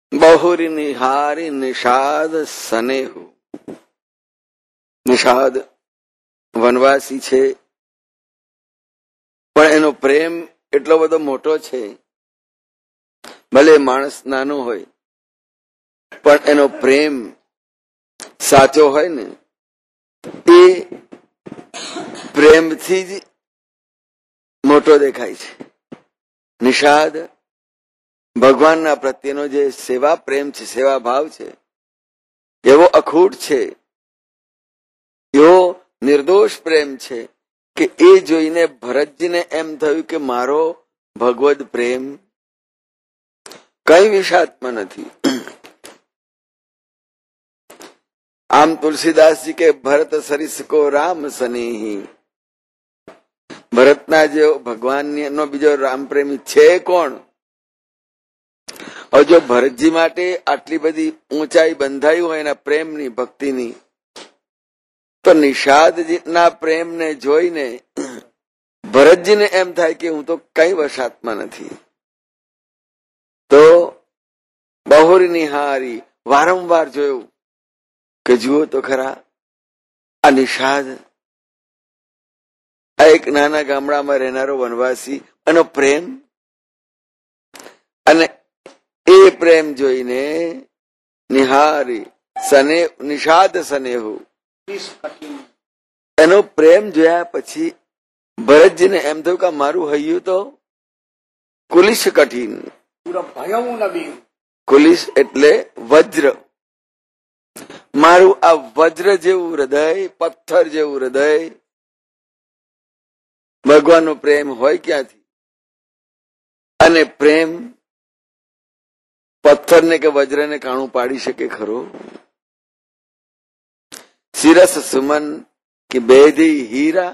બહુરી નિહારી નિષાદ સનેહુ. નિષાદ વનવાસી છે, પણ એનો પ્રેમ એટલો બધો મોટો છે. ભલે માણસ નાનો હોય પણ એનો પ્રેમ સાચો હોય ને, એ પ્રેમથી જ મોટો દેખાય છે. નિષાદ ભગવાનના પ્રત્યેનો જે સેવા પ્રેમ છે, સેવા ભાવ છે, એવો અખૂટ છે, એવો નિર્દોષ પ્રેમ છે કે એ જોઈને ભરતજીને એમ થયું કે મારો ભગવદ પ્રેમ કઈ વિષાત્મા નથી. આમ તુલસીદાસજી કે ભરત સરિસ કો રામ સ્નેહી. ભરતના જેવો ભગવાનનો બીજો રામ પ્રેમી છે કોણ? હવે જો ભરતજી માટે આટલી બધી ઊંચાઈ બંધાઈ હોય એના પ્રેમની, ભક્તિની, તો નિષાદના પ્રેમને જોઈને ભરતજીને એમ થાય કે હું તો કઈ વશાત્મા નથી. તો બહુરી નિહારી, વારંવાર જોયું કે જુઓ તો ખરા આ નિષાદ, આ એક નાના ગામડામાં રહેનારો વનવાસી, એનો પ્રેમ. અને એ પ્રેમ જોઈને નિહારી સને નિષાદ સનેહુ, એનો પ્રેમ જોયા પછી ભરતજીને એમ થયું કે મારું હૈયું તો કુલિશ કઠિન. કુલિશ એટલે વજ્ર. મારું આ વજ્ર જેવું હૃદય, પથ્થર જેવું હૃદય, ભગવાનનો પ્રેમ હોય ક્યાંથી? અને પ્રેમ પથ્થરને કે વજ્રને કાણું પાડી શકે ખરો? શિરસ સુમન કે બેધી હીરા.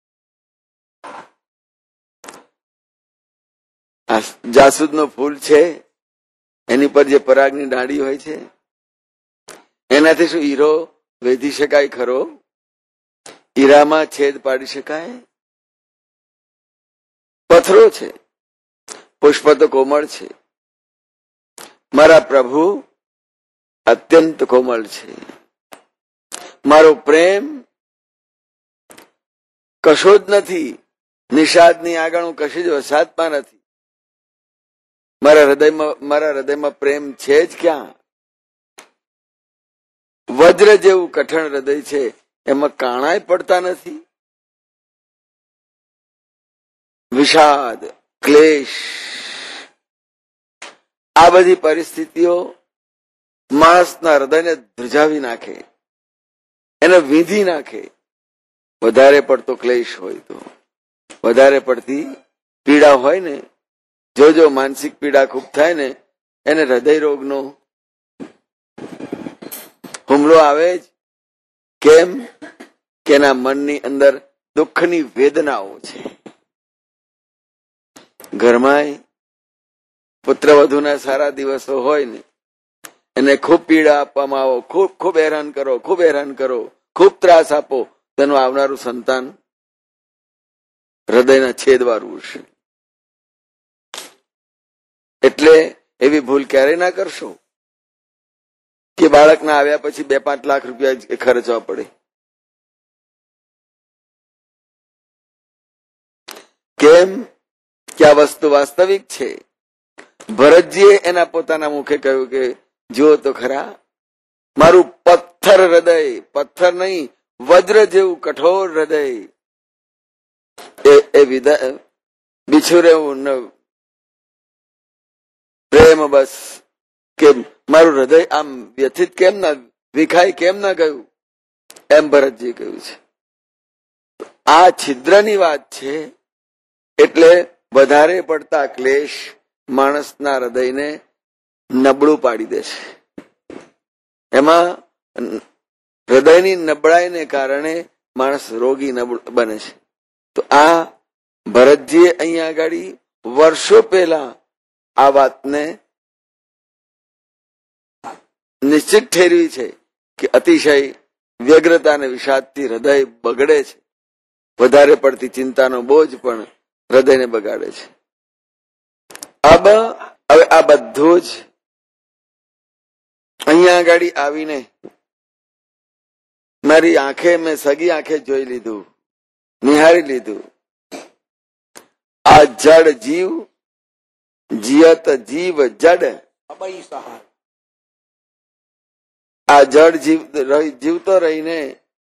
આ જાસૂદનો ફૂલ છે, એની પર જે પરાગની ડાળી હોય છે, એનાથી શું હીરો વેધી શકાય ખરો? હીરામાં છેદ પાડી શકાય? પથ્થરો છે, પુષ્પ તો કોમળ છે. મારા પ્રભુ અત્યંત કોમળ છે. મારો પ્રેમ કશો જ નથી. નિષાદની આગળ હું કશી જ વસાતમાં નથી. મારા હૃદયમાં પ્રેમ છે જ ક્યાં? વજ્ર જેવું કઠણ હૃદય છે, એમાં કાણાય પડતા નથી. વિષાદ, ક્લેશ, આ બધી પરિસ્થિતિઓ માણસના હૃદયને ધ્રુજાવી નાખે, એને વીંધી નાખે. વધારે પડતો ક્લેશ હોય તો, વધારે પડતી પીડા હોય ને, જો માનસિક પીડા ખૂબ થાય ને, એને હૃદય રોગનો હુમલો આવે જ. કેમ કે એના મનની અંદર દુઃખની વેદનાઓ છે. ઘરમાં પુત્ર વધુના સારા દિવસો હોય ને, એને ખૂબ પીડા આપવામાં આવો, ખૂબ હેરાન કરો, ખૂબ ત્રાસ આપો, તેનું આવનારું સંતાન હૃદયના છેદવાળું છે. એટલે એવી ભૂલ ક્યારેય ના કરશો કે બાળકના આવ્યા પછી 2-5 લાખ રૂપિયા ખર્ચવા પડે. કેમ કે આ વસ્તુ વાસ્તવિક છે. ભરતજીએ એના પોતાના મુખે કહ્યું કે જુઓ તો ખરા મારું પથ્થર હૃદય, પથ્થર નહીં વજ્ર જેવું કઠોર હૃદય, એ બિછુરે પ્રેમ બસ, કે મારું હૃદય આમ વ્યથિત કેમ ના વિખાય, કેમ ના ગયું? એમ ભરતજી કહ્યું છે. આ છિદ્રની વાત છે. એટલે વધારે પડતા ક્લેશ માણસના હૃદયને નબળું પાડી દેશે. એમાં હૃદયની નબળાઈને કારણે માણસ રોગી બને છે. તો આ ભરતજીએ અહીંયા આગળ વર્ષો પહેલા આ વાતને નિશ્ચિત ઠેરવી છે કે અતિશય વ્યગ્રતા અને વિષાદથી હૃદય બગડે છે. વધારે પડતી ચિંતાનો બોજ પણ હૃદયને બગાડે છે. હવે આ બધું જ અહીંયા આગળ આવીને મારી આંખે મેં સગી આંખે જોઈ લીધું, નિહાળી લીધું. આ જડ જીવ જીયત જીવ જડ, આ જડ જીવતો રહીને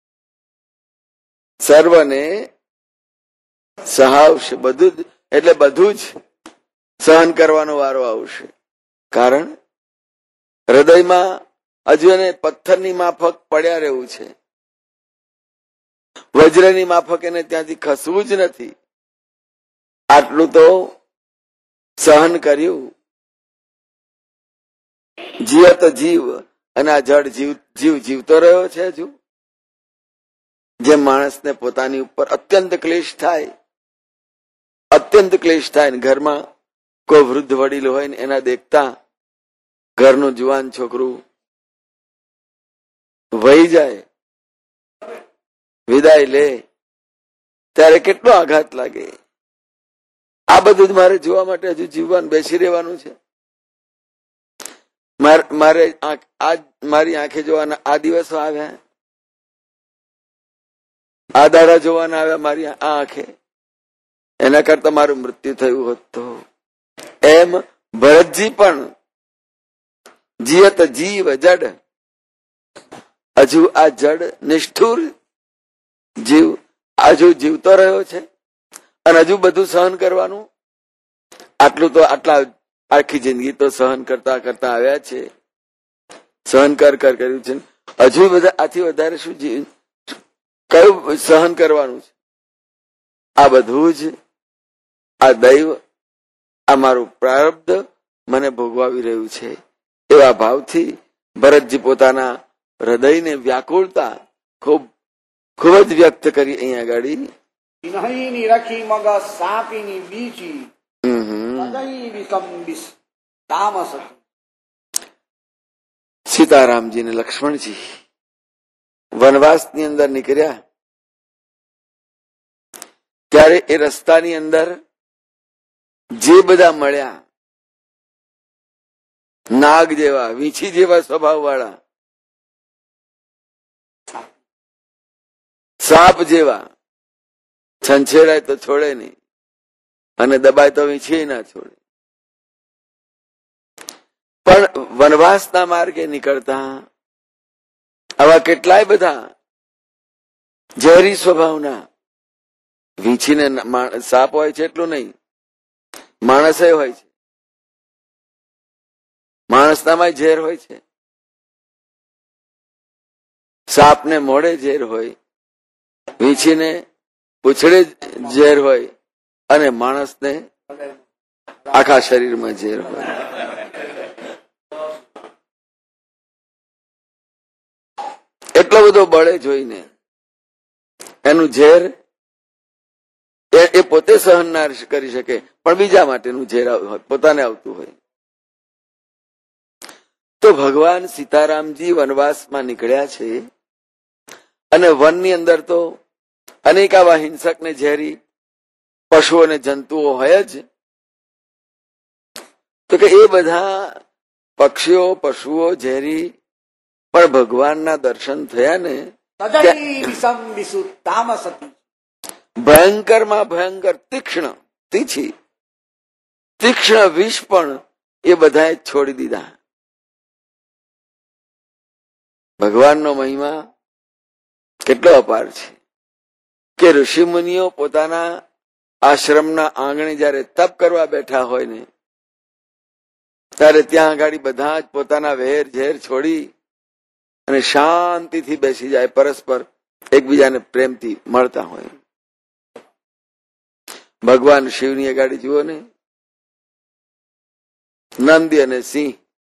સર્વને સહાવશે. બધું જ એટલે બધું જ સહન કરવાનો વારો આવશે. કારણ હૃદયમાં હજુ એને પથ્થરની માફક પડ્યા રહેવું છે, વજ્રની માફક એને ત્યાંથી ખસવું જ નથી. આટલું તો સહન કર્યું. જીવત જીવ, અને આ જડ જીવ જીવતો રહ્યો છે હજુ. જેમ માણસને પોતાની ઉપર અત્યંત ક્લેશ થાય, ને ઘરમાં કોઈ વૃદ્ધ વડીલ હોય ને એના દેખતા ઘરનું જુવાન છોકરું વહી જાય, વિદાય લે, ત્યારે કેટલો આઘાત લાગે. આ બધું જ મારે જોવા માટે હજુ જીવવાનું, બેસી રહેવાનું છે. મારે મારી આંખે જોવાના આ દિવસો આવ્યા, આ દાડા જોવાના આવ્યા મારી આ આંખે. એના કરતા મારું મૃત્યુ થયું હોત તો. એમ ભરતજી પણ જીયત જીવ જડ, હજુ આ જડ નિષ્ઠુર જીવ હજુ જીવતો રહ્યો છે, અને હજુ બધું સહન કરવાનું. આટલું તો આખી જિંદગી તો સહન કરતા કરતા આવ્યા છે, સહન કર્યું છે. હજુ બધા આથી વધારે શું કયું સહન કરવાનું છે? આ બધું જ આ દૈવ, આ મારું પ્રારબ્ધ મને ભોગવાવી રહ્યું છે. એવા ભાવથી ભરતજી પોતાના હૃદયને વ્યાકુળતા ખૂબ જ વ્યક્ત કરી. અહીંયા આગળ સીતારામજી ને લક્ષ્મણજી વનવાસની અંદર નીકળ્યા ત્યારે એ રસ્તાની અંદર જે બધા મળ્યા, નાગ જેવા, વીંછી જેવા સ્વભાવ વાળા, સાપ જેવા, છંછેડાય તો છોડે નહીં, અને દબાય તો વીંછી ના છોડે. પણ વનવાસના માર્ગે નીકળતા આવા કેટલાય બધા ઝેરી સ્વભાવના, વીંછીને સાપ હોય છે એટલું નહીં, માણસે હોય છે. માણસનામાં ઝેર હોય છે. સાપને મોઢે ઝેર હોય, વીંછીને પૂંછડે ઝેર હોય, અને માણસને આખા શરીરમાં ઝેર હોય. એટલો બધો બળે જોઈને એનું ઝેર એ પોતે સહન ના કરી શકે, પણ બીજા માટેનું ઝેર પોતાને આવતું હોય. તો ભગવાન સીતારામજી વનવાસમાં નીકળ્યા છે, અને વનની અંદર તો અનેક આવા હિંસક ને ઝેરી પશુઓ અને જંતુઓ હોય જ. તો કે એ બધા પક્ષીઓ પશુઓ ઝેરી પણ ભગવાનના દર્શન થયા ને, ભયંકરમાં ભયંકર તીક્ષ્ણ વિષ પણ એ બધાએ છોડી દીધા. ભગવાનનો મહિમા કેટલો અપાર છે કે ઋષિ મુનિઓ પોતાના આશ્રમના આંગણે જયારે તપ કરવા બેઠા હોય ને, ત્યારે ત્યાં આગળ બધા જ પોતાના વેર ઝેર છોડી અને શાંતિથી બેસી જાય, પરસ્પર એકબીજાને પ્રેમથી મળતા હોય. ભગવાન શિવની આગળ જુઓ ને, નંદી અને સિંહ,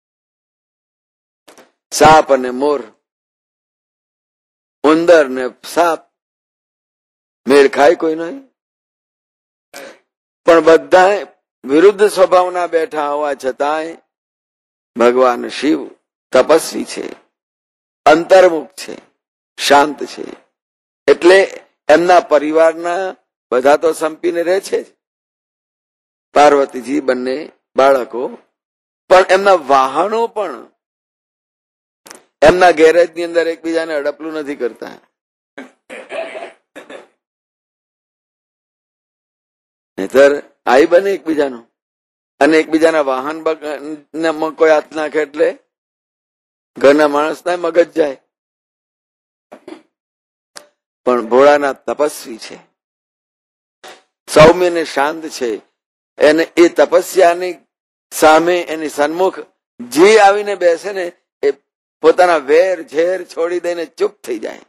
સાપ અને મોર, ઉંદર ને સાપ, મેળ ખાય કોઈ નહીં. પણ બધા વિરુદ્ધ સ્વભાવના બેઠા હોવા છતાંય ભગવાન શિવ તપસ્વી છે, અંતર્મુખ છે, શાંત છે. એટલે એમના પરિવારના બધા તો સંપીને રહે છે, પાર્વતીજી બંને બાળકો, પણ એમના વાહનો પણ એમના ગેરેજની અંદર એકબીજાને અડપલું નથી કરતા. નહીતર આઈ બને એકબીજાનો, અને એકબીજાના વાહન કોઈ હાથ નાખે એટલે ઘરના માણસના મગજ જાય. પણ ભોળાનાથ તપસ્વી છે, સૌમ્ય ને શાંત છે. એને એ તપસ્યાની સામે એની સન્મુખ જે આવીને બેસે ને એ પોતાના વેર ઝેર છોડી દઈને ચૂપ થઈ જાય.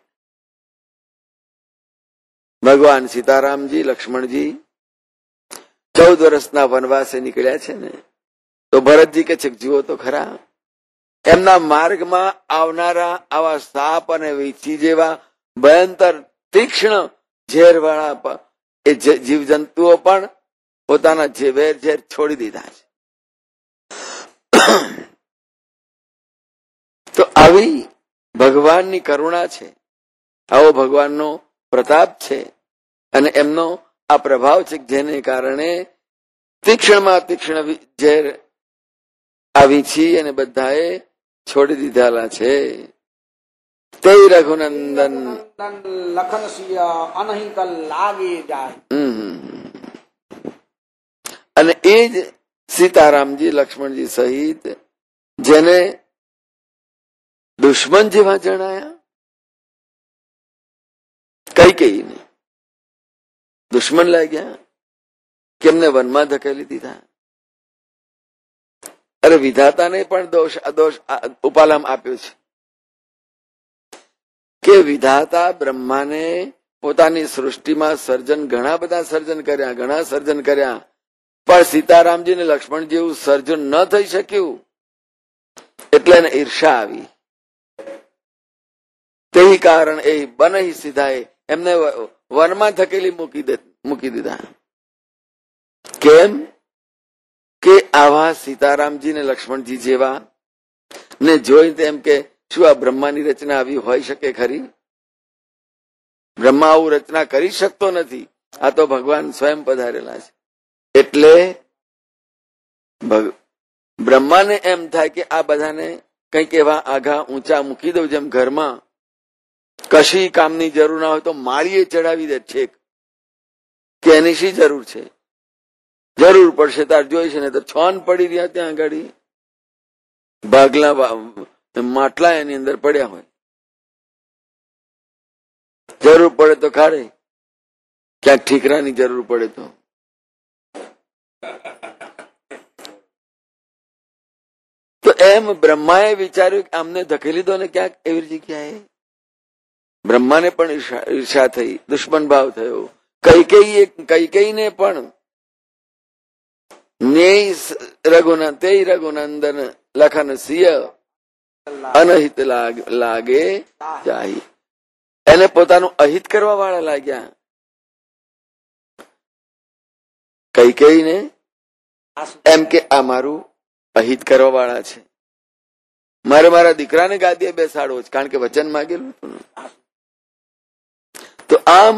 ભગવાન સીતારામજી લક્ષ્મણજી 14 વર્ષના વનવાસે નીકળ્યા છે ને, તો ભરતજી કે છે જુઓ તો ખરા, એમના માર્ગમાં આવનારા આવા સાપ અને વીંછી જેવા ભયંકર તીક્ષ્ણ ઝેરવાળા એ જીવજંતુઓ પણ પોતાના વેર ઝેર છોડી દીધા છે. તો આવી ભગવાનની કરુણા છે, આવો ભગવાનનો પ્રતાપ છે, અને એમનો આ પ્રભાવ છે જેને કારણે તીક્ષ્ણમાં તીક્ષ્ણ ઝેર આવી છી અને બધાએ છોડી દીધેલા છે. તે રઘુનંદન લખન સિંહ અનહિત લાગે જાય. અને એ જ સીતારામજી લક્ષ્મણજી સહિત જેને દુશ્મન જેવા જણાયા, કૈકેયીને દુશ્મન લાગ્યા, કેમને વનમાં ધકેલી દીધા. અરે વિધાતાને પણ દોષ ઉપાલામ આપ્યો છે કે વિધાતા બ્રહ્માને પોતાની સૃષ્ટિમાં સર્જન ઘણા બધા સર્જન કર્યા, પણ સીતારામજી ને લક્ષ્મણ જેવું સર્જન ન થઈ શક્યું, એટલે એને ઈર્ષા આવી. તે કારણ એ બનહી સીધાએ એમને વનમાં ધકેલી મૂકી દીધા. કેમ કે આવા સીતારામજી ને લક્ષ્મણજી જેવા ને જોઈ તેમ કે શું આ બ્રહ્માની રચના આવી હોઈ શકે ખરી? બ્રહ્મા આવું રચના કરી શકતો નથી, આ તો ભગવાન સ્વયં પધારેલા છે. એટલે બ્રહ્માને એમ થાય કે આ બધાને કંઈક એવા આઘા ઊંચા મૂકી દઉં, જેમ ઘરમાં કશી કામની જરૂર ના હોય તો માળીએ ચડાવી દે છેક, કે એની શી જરૂર છે, જરૂર પડશે તાર જોઈશે ને તો છોન પડી રહ્યા ત્યાં આગળ ભાગલા માટલા એની અંદર પડ્યા હોય, જરૂર પડે તો કાઢે, ક્યાંક ઠીકરાની જરૂર પડે તો એમ બ્રહ્માએ વિચાર્યું કે આમને ધકેલી દો ને ક્યાંક એવી જગ્યાએ. બ્રહ્માને પણ ઈર્ષા થઈ, દુશ્મન ભાવ થયો. કૈકેયીને પણ રઘુનંદન લખન સિંહ અનહિત લાગે જાય. એને પોતાનું અહિત કરવા વાળા લાગ્યા. કૈકેયીને એમ કે આ મારું અહિત કરવા વાળા છે, મારે મારા દીકરાને ગાદીએ બેસાડવો છે, કારણ કે વચન માંગેલું હતું. તો આમ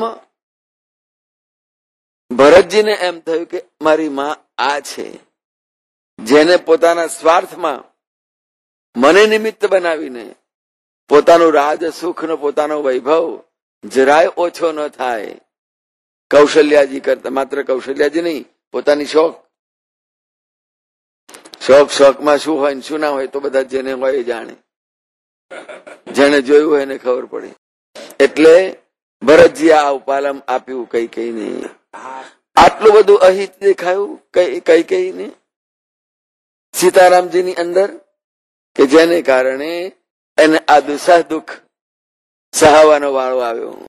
ભરતજીને એમ થયું કે મારી માં આ છે, જેને પોતાના સ્વાર્થમાં મને નિમિત્ત બનાવીને પોતાનું રાજ સુખનો પોતાનો વૈભવ જરાય ઓછો ન થાય. કૌશલ્યાજી કરતા, માત્ર કૌશલ્યાજી નહીં, પોતાની શોખમાં શું હોય શું ના હોય તો બધા જેને હોય એ જાણે, જેને જોયું હોય એને ખબર પડે. એટલે ભરતજી આ ઉપાલમ આપ્યું કૈકેયીને. આટલું બધું અહિત દેખાયું કૈકેયીને સીતારામજીની અંદર, કે જેને કારણે એને આ દુઃખ સહાવાનો વાળો આવ્યો.